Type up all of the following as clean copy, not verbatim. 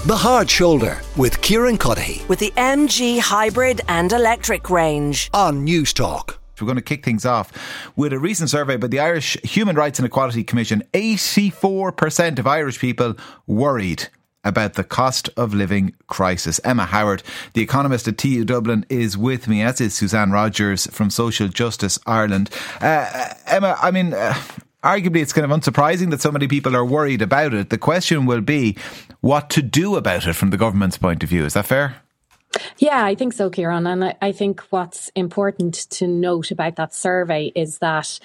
The Hard Shoulder with Kieran Cuddihy. With the MG hybrid and electric range. On News Talk. We're going to kick things off with a recent survey by the Irish Human Rights and Equality Commission. 84% of Irish people worried about the cost of living crisis. Emma Howard, the economist at TU Dublin, is with me, as is Suzanne Rogers from Social Justice Ireland. Emma, I mean, arguably it's kind of unsurprising that so many people are worried about it. The question will be what to do about it from the government's point of view. Is that fair? Yeah, I think so, Kieran. And I think what's important to note about that survey is that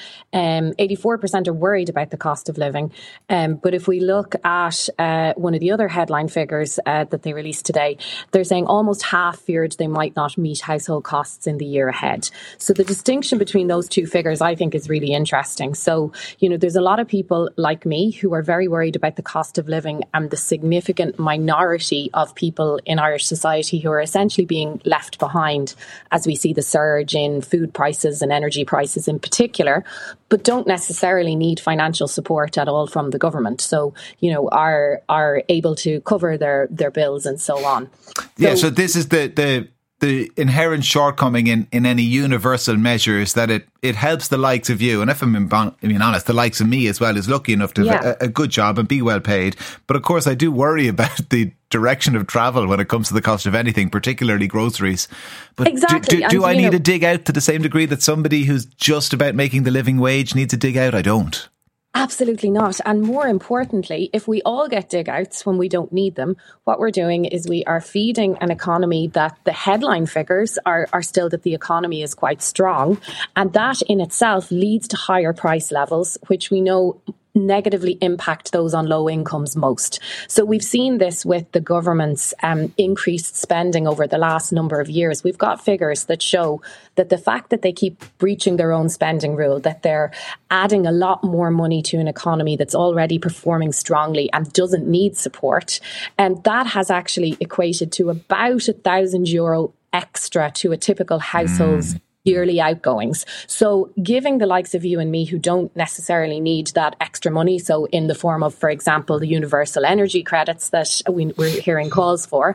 84% are worried about the cost of living. But if we look at one of the other headline figures that they released today, they're saying almost half feared they might not meet household costs in the year ahead. So the distinction between those two figures, I think, is really interesting. So, you know, there's a lot of people like me who are very worried about the cost of living and the significant minority of people in Irish society who are essentially being left behind as we see the surge in food prices and energy prices in particular, but don't necessarily need financial support at all from the government. So, you know, are able to cover their bills and so on. Yeah, so this is the inherent shortcoming in any universal measure is that it helps the likes of you. And if I'm being honest, the likes of me as well is lucky enough to have a good job and be well paid. But of course, I do worry about the direction of travel when it comes to the cost of anything, particularly groceries. But exactly. do I need to dig out to the same degree that somebody who's just about making the living wage needs to dig out? I don't. Absolutely not. And more importantly, if we all get dig outs when we don't need them, what we're doing is we are feeding an economy that the headline figures are still that the economy is quite strong. And that in itself leads to higher price levels, which we know negatively impact those on low incomes most. So we've seen this with the government's increased spending over the last number of years. We've got figures that show that the fact that they keep breaching their own spending rule, that they're adding a lot more money to an economy that's already performing strongly and doesn't need support, and that has actually equated to about €1,000 extra to a typical household's yearly outgoings. So giving the likes of you and me who don't necessarily need that extra money, so in the form of, for example, the universal energy credits that we're hearing calls for,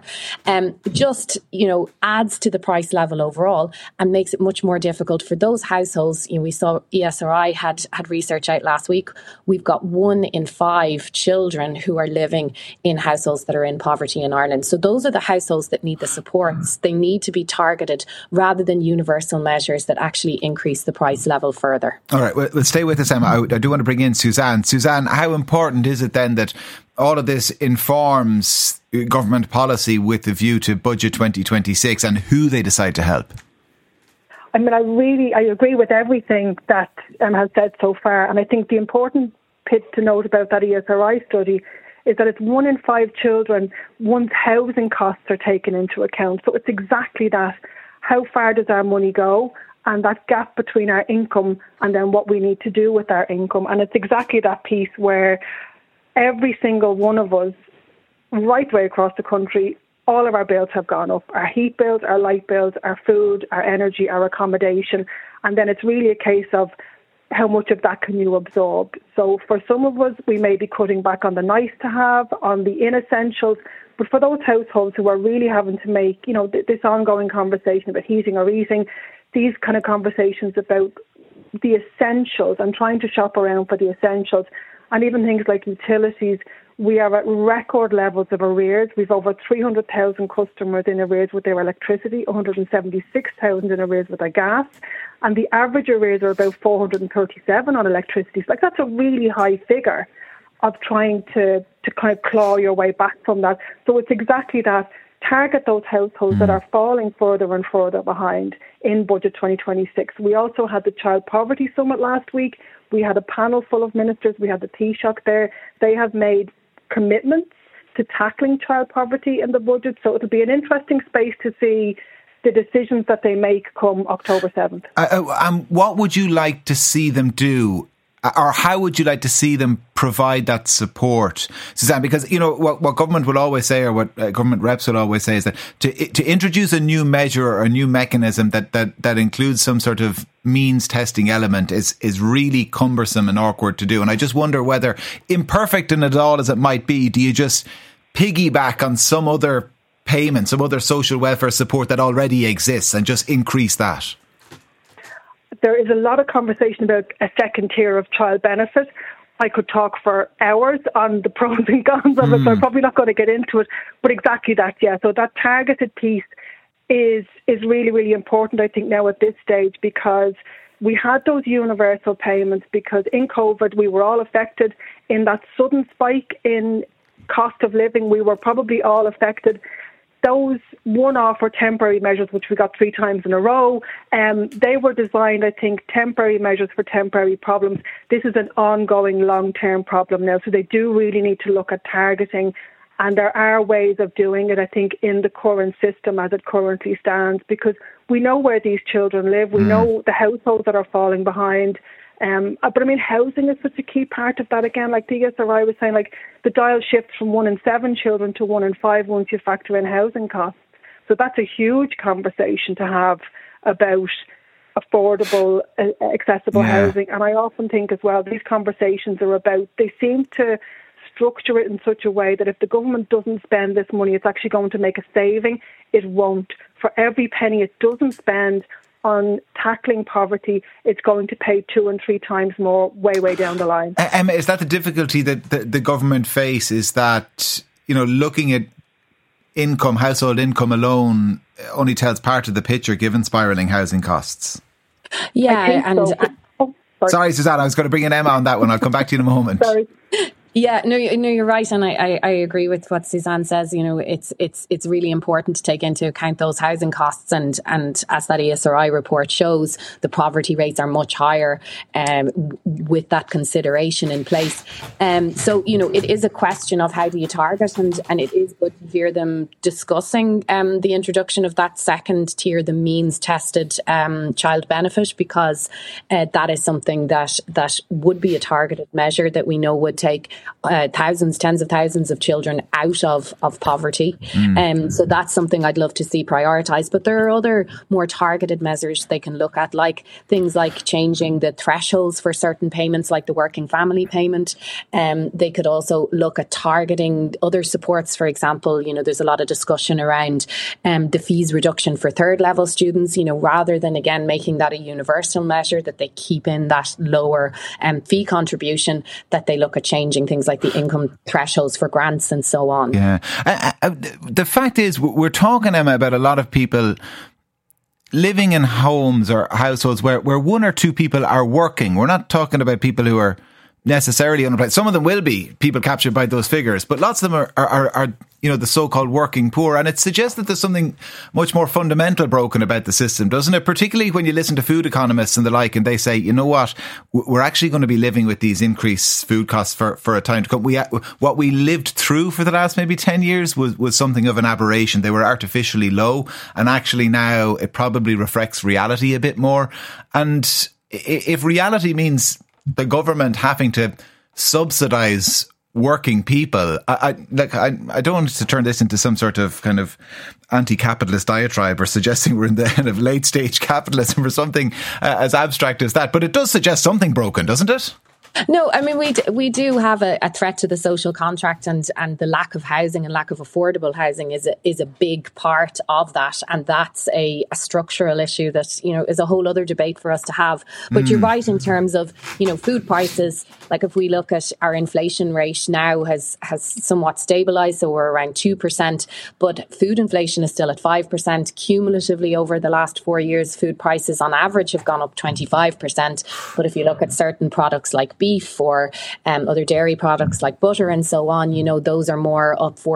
just, you know, adds to the price level overall and makes it much more difficult for those households. You know, we saw ESRI had research out last week. We've got 1 in 5 children who are living in households that are in poverty in Ireland. So those are the households that need the supports. They need to be targeted rather than universal measures that actually increase the price level further. All right, well, stay with us, Emma. I do want to bring in Suzanne. Suzanne, how important is it then that all of this informs government policy with the view to Budget 2026 and who they decide to help? I mean, I agree with everything that Emma has said so far. And I think the important bit to note about that ESRI study is that it's 1 in 5 children, one's housing costs are taken into account. So it's exactly that. How far does our money go? And that gap between our income and then what we need to do with our income. And it's exactly that piece where every single one of us, right way across the country, all of our bills have gone up. Our heat bills, our light bills, our food, our energy, our accommodation. And then it's really a case of how much of that can you absorb? So for some of us, we may be cutting back on the nice to have, on the inessentials. But for those households who are really having to make, you know, this ongoing conversation about heating or eating, these kind of conversations about the essentials and trying to shop around for the essentials, and even things like utilities, we are at record levels of arrears. We've over 300,000 customers in arrears with their electricity, 176,000 in arrears with their gas, and the average arrears are about 437 on electricity. So, that's a really high figure of trying to kind of claw your way back from that. So it's exactly that. Target those households that are falling further and further behind in Budget 2026. We also had the Child Poverty Summit last week. We had a panel full of ministers. We had the Taoiseach there. They have made commitments to tackling child poverty in the budget. So it'll be an interesting space to see the decisions that they make come October 7th. What would you like to see them do? Or how would you like to see them provide that support, Suzanne? Because, you know, what government will always say, or what government reps will always say, is that to introduce a new measure or a new mechanism that includes some sort of means testing element is really cumbersome and awkward to do. And I just wonder whether, imperfect in it all as it might be, do you just piggyback on some other payment, some other social welfare support that already exists and just increase that? There is a lot of conversation about a second tier of child benefit. I could talk for hours on the pros and cons of it, so I'm probably not going to get into it. But exactly that, yeah. So that targeted piece is really, really important, I think, now at this stage, because we had those universal payments because in COVID we were all affected. In that sudden spike in cost of living, we were probably all affected. Those one-off or temporary measures, which we got 3 times in a row, they were designed, I think, temporary measures for temporary problems. This is an ongoing long-term problem now, so they do really need to look at targeting, and there are ways of doing it, I think, in the current system as it currently stands, because we know where these children live, we know the households that are falling behind. But I mean, housing is such a key part of that again. Like the ESRI was saying, like the dial shifts from 1 in 7 children to 1 in 5 once you factor in housing costs. So that's a huge conversation to have about affordable, accessible housing. And I often think as well, these conversations are about, they seem to structure it in such a way that if the government doesn't spend this money, it's actually going to make a saving. It won't. For every penny it doesn't spend on tackling poverty, it's going to pay 2 and 3 times more way down the line. Emma, is that the difficulty that the government face, is that, you know, looking at income, household income alone only tells part of the picture given spiralling housing costs? Yeah, and so. Sorry, Suzanne, I was going to bring in Emma on that one. I'll come back to you in a moment. Sorry. Yeah, no, you're right, and I agree with what Suzanne says. You know, it's really important to take into account those housing costs, and as that ESRI report shows, the poverty rates are much higher with that consideration in place. So you know, it is a question of how do you target, and it is good to hear them discussing the introduction of that second tier, the means tested child benefit, because that is something that would be a targeted measure that we know would take thousands, tens of thousands of children out of poverty. So that's something I'd love to see prioritised. But there are other more targeted measures they can look at, like things like changing the thresholds for certain payments, like the working family payment. They could also look at targeting other supports. For example, you know, there's a lot of discussion around the fees reduction for third level students, you know, rather than, again, making that a universal measure, that they keep in that lower fee contribution, that they look at changing things like the income thresholds for grants and so on. Yeah. The fact is, we're talking, Emma, about a lot of people living in homes or households where 1 or 2 people are working. We're not talking about people who are necessarily unemployed. Some of them will be people captured by those figures, but lots of them are you know, the so-called working poor. And it suggests that there's something much more fundamental broken about the system, doesn't it? Particularly when you listen to food economists and the like, and they say, you know what, we're actually going to be living with these increased food costs for a time to come. What we lived through for the last maybe 10 years was something of an aberration. They were artificially low, and actually now it probably reflects reality a bit more. And if reality means the government having to subsidise working people, I don't want to turn this into some sort of kind of anti-capitalist diatribe or suggesting we're in the kind of late stage capitalism or something as abstract as that, but it does suggest something broken, doesn't it? No, I mean, we do have a threat to the social contract, and the lack of housing and lack of affordable housing is a big part of that. And that's a structural issue that, you know, is a whole other debate for us to have. But you're right in terms of, you know, food prices. Like if we look at our inflation rate now has somewhat stabilised, so we're around 2%, but food inflation is still at 5%. Cumulatively over the last 4 years, food prices on average have gone up 25%. But if you look at certain products like beef or other dairy products like butter and so on, you know, those are more up over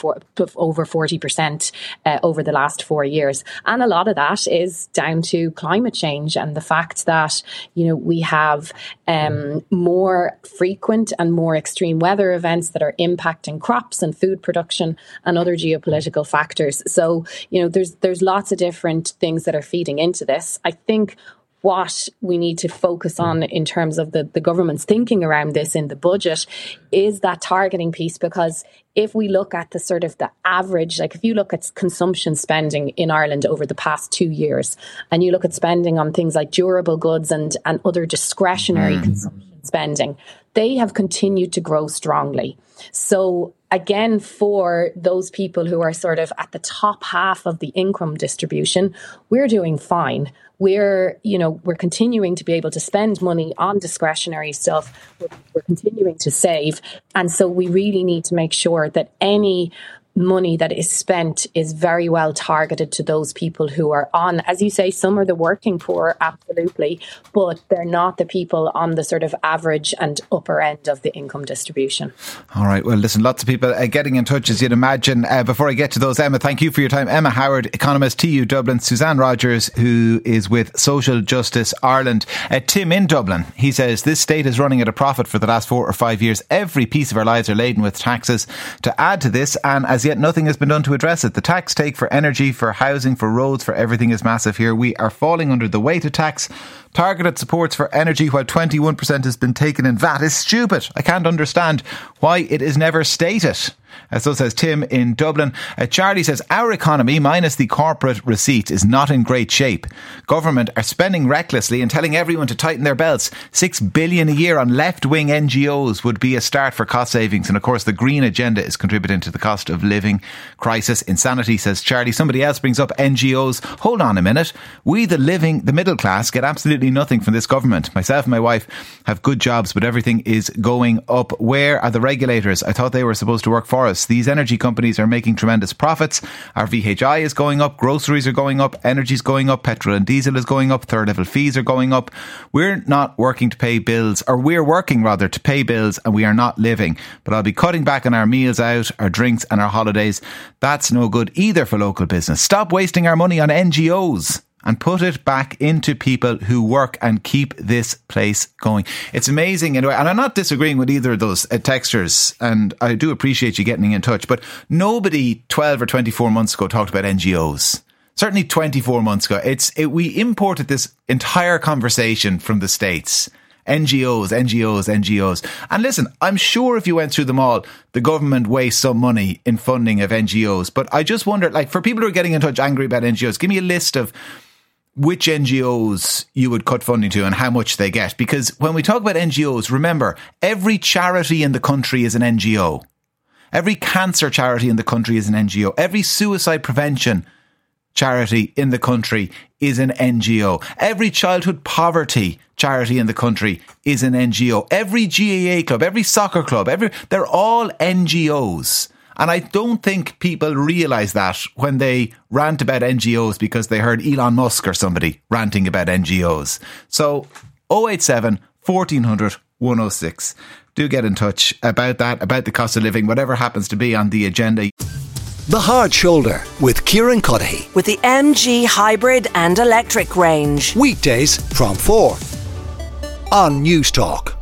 40% over the last 4 years. And a lot of that is down to climate change and the fact that, you know, we have more frequent and more extreme weather events that are impacting crops and food production and other geopolitical factors. So, you know, there's lots of different things that are feeding into this. I think what we need to focus on in terms of the government's thinking around this in the budget is that targeting piece, because if we look at the sort of the average, like if you look at consumption spending in Ireland over the past 2 years, and you look at spending on things like durable goods and other discretionary consumption spending, they have continued to grow strongly. So again, for those people who are sort of at the top half of the income distribution, we're doing fine. We're continuing to be able to spend money on discretionary stuff. We're continuing to save. And so we really need to make sure that any money that is spent is very well targeted to those people who are on, as you say, some are the working poor, absolutely, but they're not the people on the sort of average and upper end of the income distribution. All right, well listen, lots of people getting in touch, as you'd imagine. Before I get to those, Emma, thank you for your time. Emma Howard, economist, TU Dublin. Suzanne Rogers, who is with Social Justice Ireland. Tim in Dublin, he says this state is running at a profit for the last 4 or 5 years. Every piece of our lives are laden with taxes. To add to this, and as yet nothing has been done to address it. The tax take for energy, for housing, for roads, for everything is massive here. We are falling under the weight of tax. Targeted supports for energy while 21% has been taken in VAT is stupid. I can't understand why it is never stated. So says Tim in Dublin. Charlie says, our economy, minus the corporate receipts, is not in great shape. Government are spending recklessly and telling everyone to tighten their belts. 6 billion a year on left-wing NGOs would be a start for cost savings. And of course, the green agenda is contributing to the cost of living crisis. Insanity, says Charlie. Somebody else brings up NGOs. Hold on a minute. We, the middle class, get absolutely nothing from this government. Myself and my wife have good jobs, but everything is going up. Where are the regulators? I thought they were supposed to work for us. These energy companies are making tremendous profits. Our VHI is going up, groceries are going up, energy is going up, petrol and diesel is going up, third level fees are going up. We're not working to pay bills, or we're working rather to pay bills, and we are not living. But I'll be cutting back on our meals out, our drinks and our holidays. That's no good either for local business. Stop wasting our money on NGOs and put it back into people who work and keep this place going. It's amazing. And I'm not disagreeing with either of those texters, and I do appreciate you getting in touch, but nobody 12 or 24 months ago talked about NGOs. Certainly 24 months ago. We imported this entire conversation from the States. NGOs. And listen, I'm sure if you went through them all, the government wastes some money in funding of NGOs. But I just wonder, like, for people who are getting in touch angry about NGOs, give me a list of which NGOs you would cut funding to and how much they get. Because when we talk about NGOs, remember, every charity in the country is an NGO. Every cancer charity in the country is an NGO. Every suicide prevention charity in the country is an NGO. Every childhood poverty charity in the country is an NGO. Every GAA club, every soccer club, they're all NGOs. And I don't think people realise that when they rant about NGOs because they heard Elon Musk or somebody ranting about NGOs. So 087 1400 106. Do get in touch about that, about the cost of living, whatever happens to be on the agenda. The Hard Shoulder with Kieran Cuddihy. With the MG hybrid and electric range. Weekdays from 4 on News Talk.